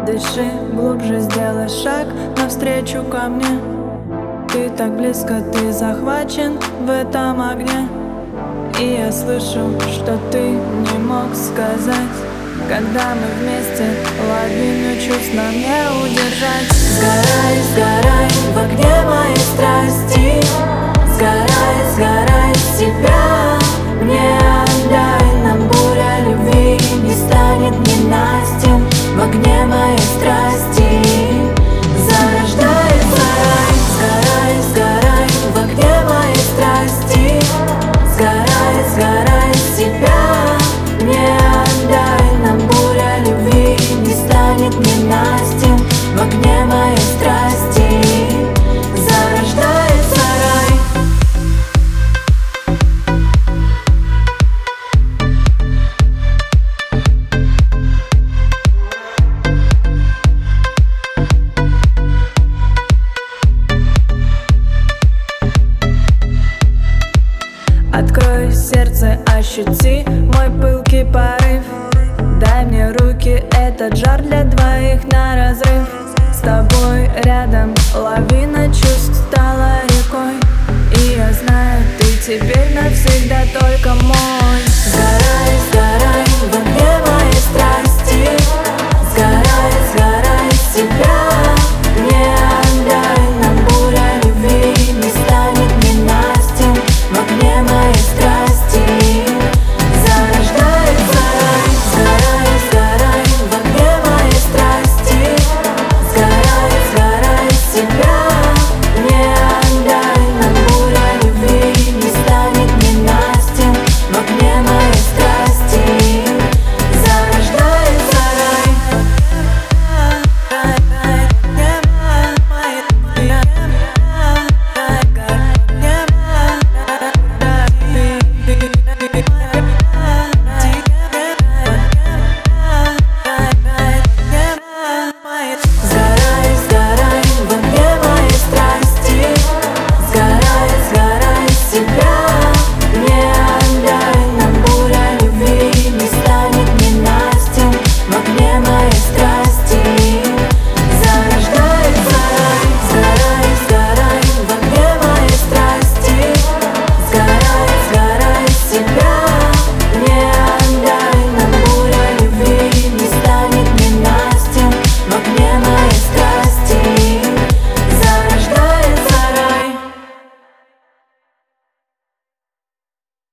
Дыши глубже, сделай шаг навстречу ко мне. Ты так близко, ты захвачен в этом огне. И я слышу, что ты не мог сказать. Когда мы вместе, лавину чувств нам не удержать. Сгорай, сгорай в огне моей страсти. Сгорай, сгорай, себя мне отдай. Нам буря любви не станет ненастьем. В огне моей страсти зарождается рай. Сгорай, сгорай в огне моей страсти. Сгорай, сгорай, себя мне отдай. Нам буря любви не станет ненастьем. В огне моей страсти зарождается рай. Открой сердце, ощути мой пылкий порыв. Дай мне руки, этот жар для двоих на разрыв. С тобой рядом лавина чувств стала рекой. И я знаю, ты теперь навсегда только мой.